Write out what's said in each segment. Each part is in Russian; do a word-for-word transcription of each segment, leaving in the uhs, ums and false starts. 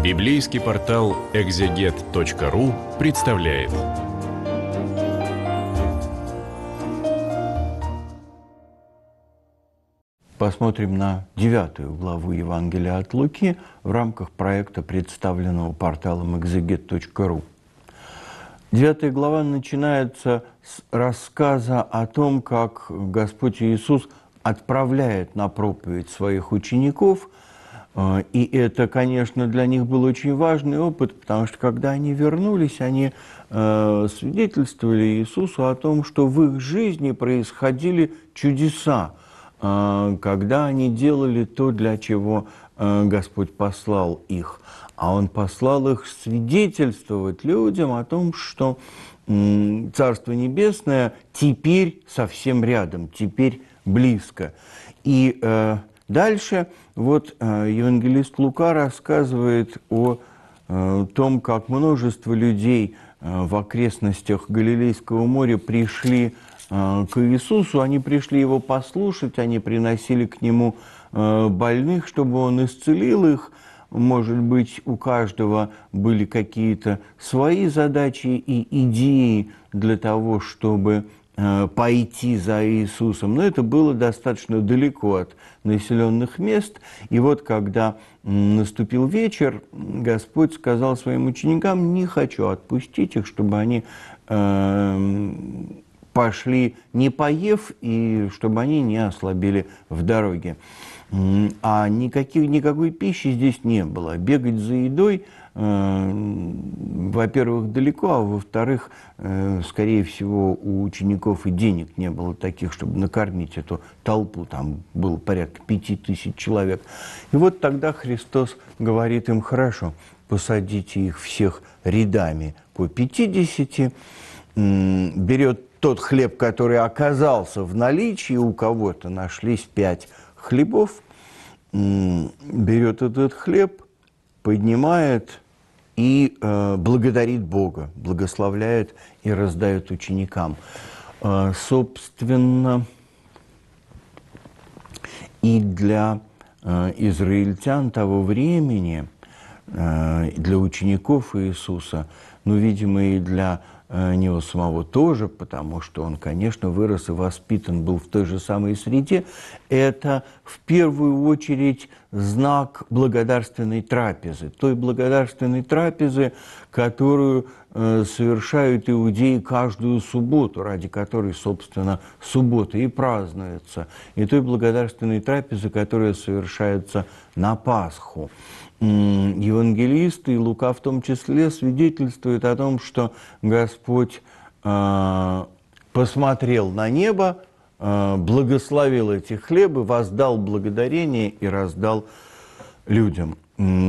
Библейский портал экзегет точка ру представляет. Посмотрим на девятую главу Евангелия от Луки в рамках проекта, представленного порталом экзегет точка ру. Девятая глава начинается с рассказа о том, как Господь Иисус отправляет на проповедь своих учеников. И это, конечно, для них был очень важный опыт, потому что, когда они вернулись, они свидетельствовали Иисусу о том, что в их жизни происходили чудеса, когда они делали то, для чего Господь послал их. А Он послал их свидетельствовать людям о том, что Царство Небесное теперь совсем рядом, теперь близко. И э, дальше вот э, евангелист Лука рассказывает о э, том, как множество людей э, в окрестностях Галилейского моря пришли э, к Иисусу. Они пришли Его послушать, они приносили к Нему э, больных, чтобы Он исцелил их. Может быть, у каждого были какие-то свои задачи и идеи для того, чтобы э, пойти за Иисусом. Но это было достаточно далеко от населенных мест. И вот, когда наступил вечер, Господь сказал своим ученикам: не хочу отпустить их, чтобы они э, пошли не поев, и чтобы они не ослабели в дороге. А никаких, никакой пищи здесь не было. Бегать за едой, э, во-первых, далеко, а во-вторых, э, скорее всего, у учеников и денег не было таких, чтобы накормить эту толпу. Там было порядка пяти тысяч человек. И вот тогда Христос говорит им: хорошо, посадите их всех рядами по пятидесяти, э, берет тот хлеб, который оказался в наличии, у кого-то нашлись пять хлебов, берет этот хлеб, поднимает и э, благодарит Бога, благословляет и раздает ученикам. Э, собственно, и для э, израильтян того времени, э, для учеников Иисуса, ну, видимо, и для него самого тоже, потому что он, конечно, вырос и воспитан был в той же самой среде, это в первую очередь знак благодарственной трапезы, той благодарственной трапезы, которую э, совершают иудеи каждую субботу, ради которой, собственно, суббота и празднуется, и той благодарственной трапезы, которая совершается на Пасху. Евангелисты, и Лука в том числе, свидетельствуют о том, что Господь э, посмотрел на небо, э, благословил эти хлебы, воздал благодарение и раздал людям.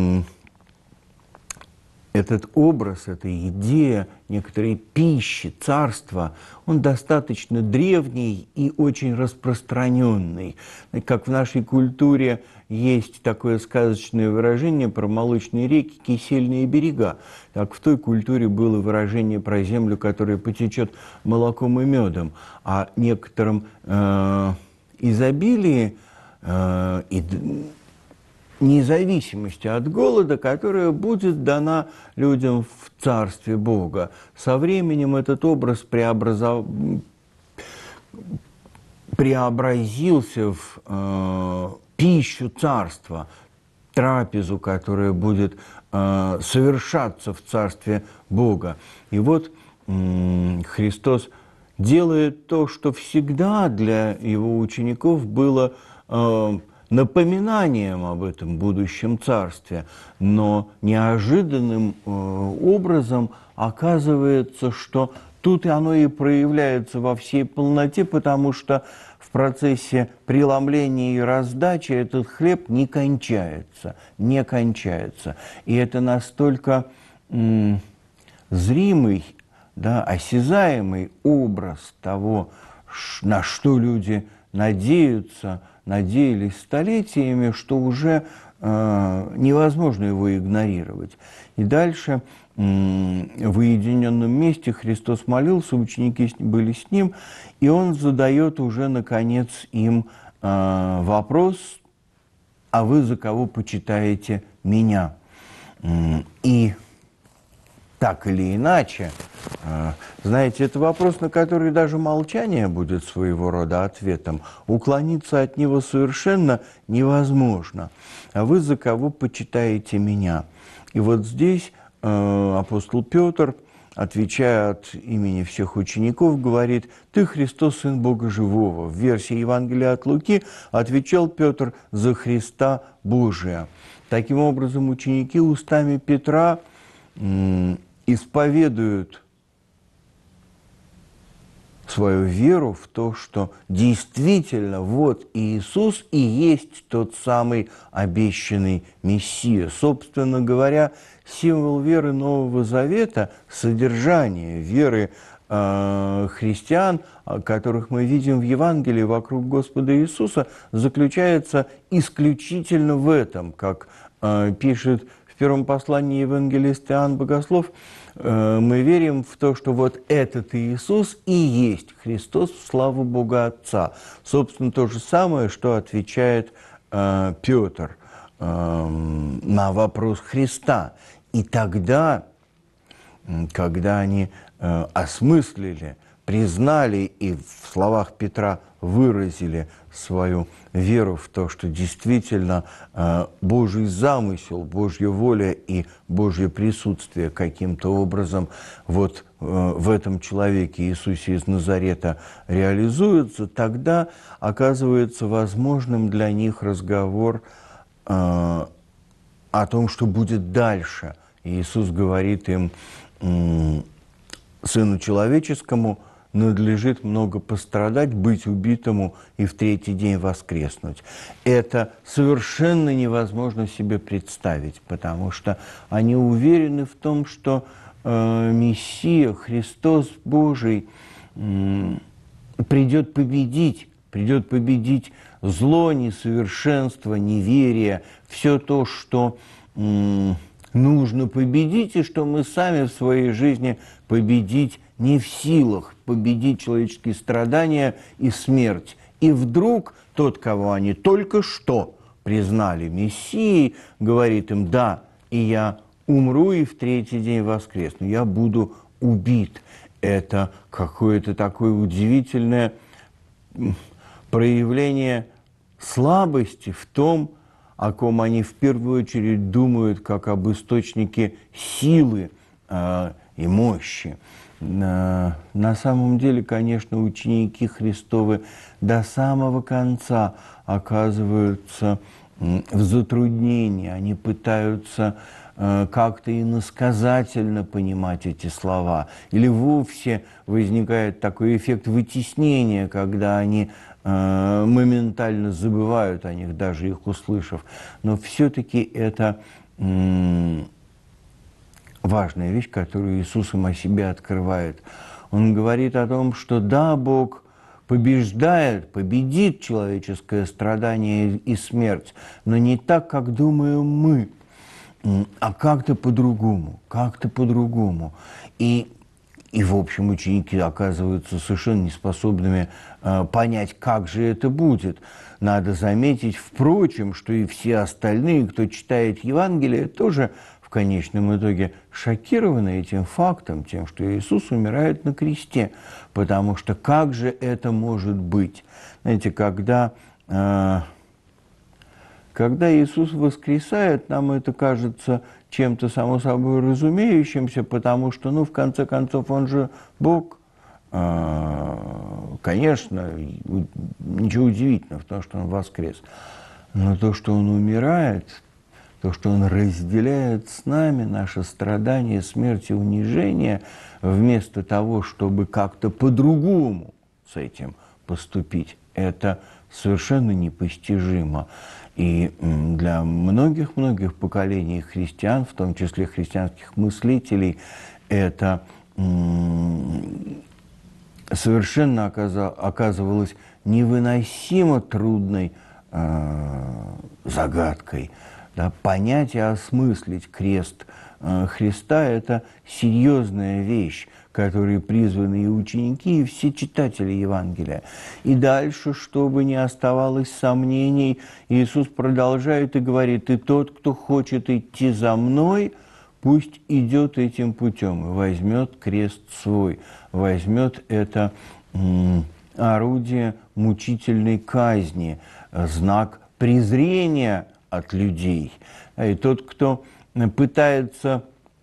Этот образ, эта идея некоторой пищи, царства, он достаточно древний и очень распространенный. Как в нашей культуре есть такое сказочное выражение про молочные реки, кисельные берега, так в той культуре было выражение про землю, которая потечет молоком и медом. О некотором э, изобилии э, и независимости от голода, которая будет дана людям в Царстве Бога. Со временем этот образ преобразов... преобразился в э, пищу Царства, трапезу, которая будет э, совершаться в Царстве Бога. И вот э, Христос делает то, что всегда для Его учеников было э, напоминанием об этом будущем царстве, но неожиданным э, образом оказывается, что тут и оно и проявляется во всей полноте, потому что в процессе преломления и раздачи этот хлеб не кончается, не кончается. И это настолько м, зримый, да, осязаемый образ того, на что люди надеются, надеялись столетиями, что уже э, невозможно его игнорировать. И дальше э, в уединенном месте Христос молился, ученики были с Ним, и Он задает уже, наконец, им э, вопрос: а вы за кого почитаете Меня? И так или иначе, знаете, это вопрос, на который даже молчание будет своего рода ответом. Уклониться от него совершенно невозможно. А вы за кого почитаете меня? И вот здесь апостол Петр, отвечая от имени всех учеников, говорит: «Ты Христос, Сын Бога Живого». В версии Евангелия от Луки отвечал Петр: «За Христа Божия». Таким образом, ученики устами Петра исповедуют свою веру в то, что действительно вот Иисус и есть тот самый обещанный Мессия. Собственно говоря, символ веры Нового Завета, содержание веры э, христиан, которых мы видим в Евангелии вокруг Господа Иисуса, заключается исключительно в этом, как э, пишет в первом послании евангелист Иоанн Богослов: мы верим в то, что вот этот Иисус и есть Христос в славу Бога Отца. Собственно, то же самое, что отвечает э, Петр э, на вопрос Христа. И тогда, когда они э, осмыслили, признали и в словах Петра выразили свою веру в то, что действительно э, Божий замысел, Божья воля и Божье присутствие каким-то образом вот э, в этом человеке Иисусе из Назарета реализуются, тогда оказывается возможным для них разговор э, о том, что будет дальше. И Иисус говорит им: э, «Сыну человеческому надлежит много пострадать, быть убитому и в третий день воскреснуть». Это совершенно невозможно себе представить, потому что они уверены в том, что э, Мессия, Христос Божий, э, придет победить, придет победить зло, несовершенство, неверие, все то, что э, нужно победить, и что мы сами в своей жизни победить не в силах, победить человеческие страдания и смерть. И вдруг тот, кого они только что признали Мессией, говорит им: да, и я умру и в третий день воскресну, я буду убит. Это какое-то такое удивительное проявление слабости в том, о ком они в первую очередь думают, как об источнике силы э, и мощи. На самом деле, конечно, ученики Христовы до самого конца оказываются в затруднении. Они пытаются как-то иносказательно понимать эти слова. Или вовсе возникает такой эффект вытеснения, когда они моментально забывают о них, даже их услышав. Но все-таки это важная вещь, которую Иисус им о себе открывает. Он говорит о том, что да, Бог побеждает, победит человеческое страдание и смерть, но не так, как думаем мы, а как-то по-другому, как-то по-другому. И, и, в общем, ученики оказываются совершенно неспособными э, понять, как же это будет. Надо заметить, впрочем, что и все остальные, кто читает Евангелие, тоже в конечном итоге шокированы этим фактом, тем, что Иисус умирает на кресте. Потому что как же это может быть? Знаете, когда, э, когда Иисус воскресает, нам это кажется чем-то само собой разумеющимся, потому что, ну, в конце концов, Он же Бог. Э, конечно, ничего удивительного в том, что Он воскрес. Но то, что Он умирает, то, что Он разделяет с нами наше страдание, смерть и унижение, вместо того, чтобы как-то по-другому с этим поступить, это совершенно непостижимо. И для многих-многих поколений христиан, в том числе христианских мыслителей, это совершенно оказывалось невыносимо трудной загадкой. Да, понять и осмыслить крест э, Христа – это серьезная вещь, которые призваны и ученики, и все читатели Евангелия. И дальше, чтобы не оставалось сомнений, Иисус продолжает и говорит: «И тот, кто хочет идти за мной, пусть идет этим путем и возьмет крест свой, возьмет это м, орудие мучительной казни, знак презрения от людей. И тот, кто пытается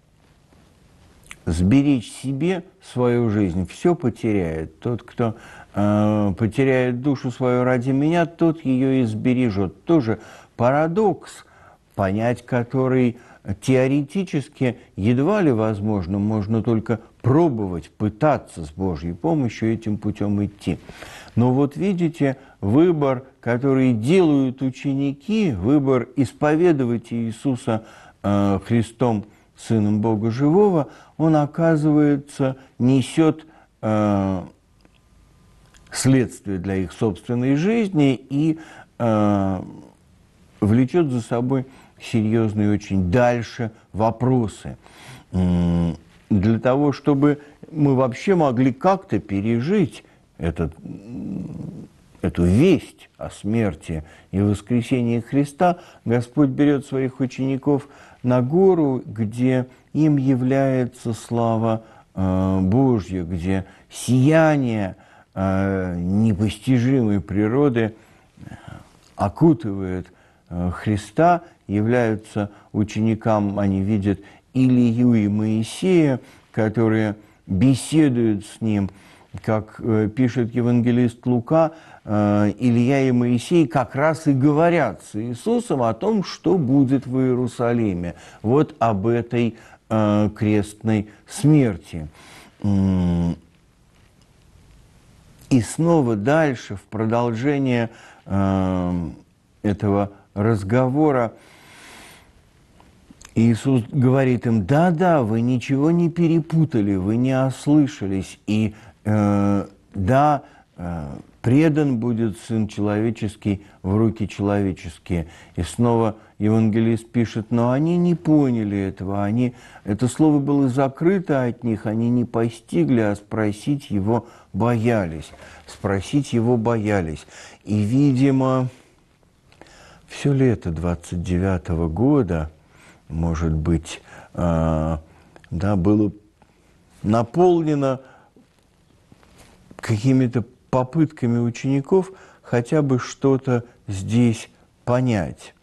сберечь себе свою жизнь, все потеряет. Тот, кто э, потеряет душу свою ради меня, тот ее и сбережет». Тоже парадокс, понять который теоретически едва ли возможно, можно только пробовать, пытаться с Божьей помощью этим путем идти. Но вот видите, выбор, который делают ученики, выбор исповедовать Иисуса э, Христом, Сыном Бога Живого, он, оказывается, несет э, следствие для их собственной жизни и э, влечет за собой серьезные очень дальше вопросы. Для того, чтобы мы вообще могли как-то пережить этот, эту весть о смерти и воскресении Христа, Господь берет своих учеников на гору, где им является слава э, Божья, где сияние э, непостижимой природы окутывает э, Христа, являются ученикам, они видят Илию и Моисея, которые беседуют с ним, как э, пишет евангелист Лука, э, Илья и Моисей как раз и говорят с Иисусом о том, что будет в Иерусалиме, вот об этой э, крестной смерти. И снова дальше, в продолжение э, этого разговора, Иисус говорит им: да-да, вы ничего не перепутали, вы не ослышались, и э, да, э, предан будет Сын Человеческий в руки человеческие. И снова евангелист пишет: но они не поняли этого, они, это слово было закрыто от них, они не постигли, а спросить его боялись, спросить его боялись. И, видимо, все лето двадцать девятого года, может быть, э, да, было наполнено какими-то попытками учеников хотя бы что-то здесь понять.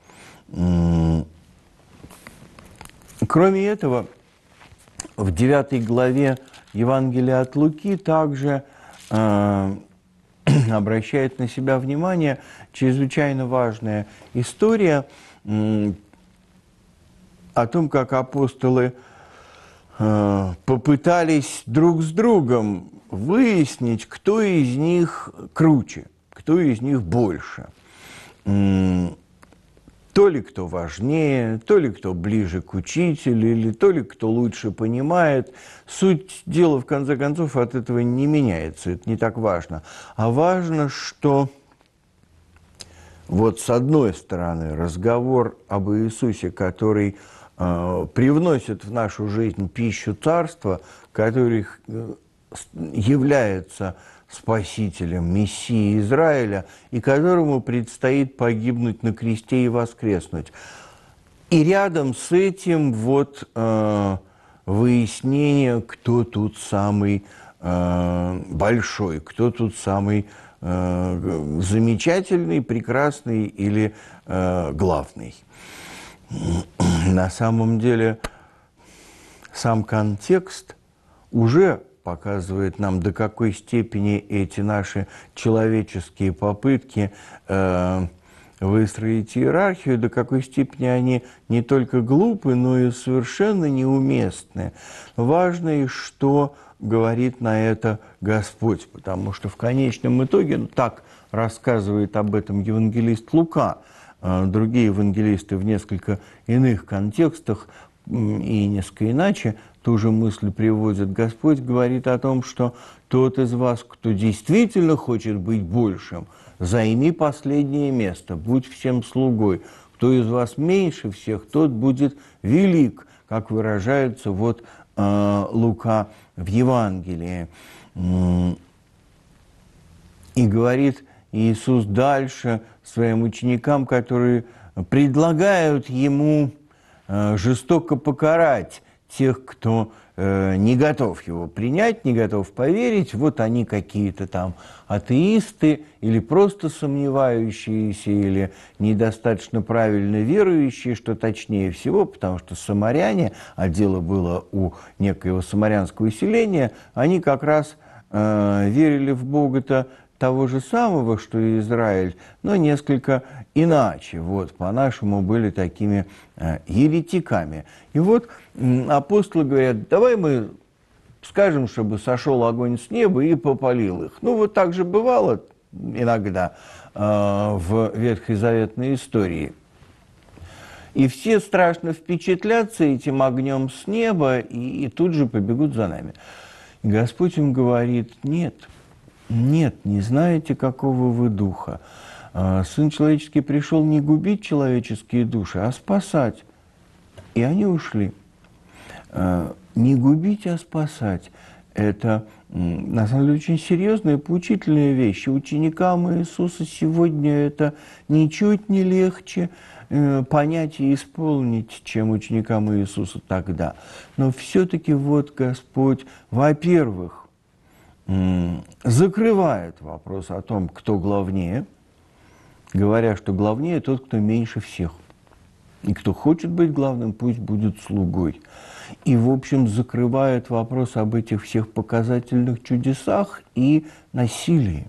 Кроме этого, в девятой главе Евангелия от Луки также э, обращает на себя внимание чрезвычайно важная история э, о том, как апостолы э, попытались друг с другом выяснить, кто из них круче, кто из них больше. То ли кто важнее, то ли кто ближе к учителю, или то ли кто лучше понимает. Суть дела, в конце концов, от этого не меняется, это не так важно. А важно, что вот с одной стороны разговор об Иисусе, который э, привносит в нашу жизнь пищу царства, который э, является Спасителем, Мессией Израиля, и которому предстоит погибнуть на кресте и воскреснуть. И рядом с этим вот э, выяснение, кто тут самый э, большой, кто тут самый э, замечательный, прекрасный или э, главный. На самом деле сам контекст уже показывает нам, до какой степени эти наши человеческие попытки э, выстроить иерархию, до какой степени они не только глупы, но и совершенно неуместны. Важно, и что говорит на это Господь, потому что в конечном итоге, ну, так рассказывает об этом евангелист Лука, э, другие евангелисты в несколько иных контекстах и несколько иначе ту же мысль приводит. Господь говорит о том, что тот из вас, кто действительно хочет быть большим, займи последнее место, будь всем слугой. Кто из вас меньше всех, тот будет велик, как выражается вот э, э, Лука в Евангелии. И говорит Иисус дальше своим ученикам, которые предлагают ему э, жестоко покарать тех, кто э, не готов его принять, не готов поверить. Вот они какие-то там атеисты или просто сомневающиеся, или недостаточно правильно верующие, что точнее всего, потому что самаряне, а дело было у некоего самарянского селения, они как раз э, верили в Бога-то того же самого, что и Израиль, но несколько иначе. Вот, по-нашему были такими э, еретиками. И вот э, апостолы говорят, давай мы скажем, чтобы сошел огонь с неба и попалил их. Ну, вот так же бывало иногда э, в ветхозаветной истории. И все страшно впечатлятся этим огнем с неба и, и тут же побегут за нами. И Господь им говорит, нет, нет, не знаете, какого вы духа. Сын человеческий пришел не губить человеческие души, а спасать. И они ушли. Не губить, а спасать – это, на самом деле, очень серьезная и поучительная вещь. И ученикам Иисуса сегодня это ничуть не легче понять и исполнить, чем ученикам Иисуса тогда. Но все-таки вот Господь, во-первых, закрывает вопрос о том, кто главнее, говоря, что главнее тот, кто меньше всех. И кто хочет быть главным, пусть будет слугой. И, в общем, закрывает вопрос об этих всех показательных чудесах и насилии.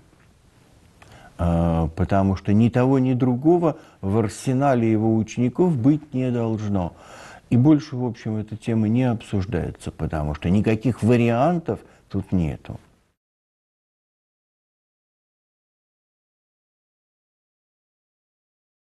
Потому что ни того, ни другого в арсенале его учеников быть не должно. И больше, в общем, эта тема не обсуждается, потому что никаких вариантов тут нету.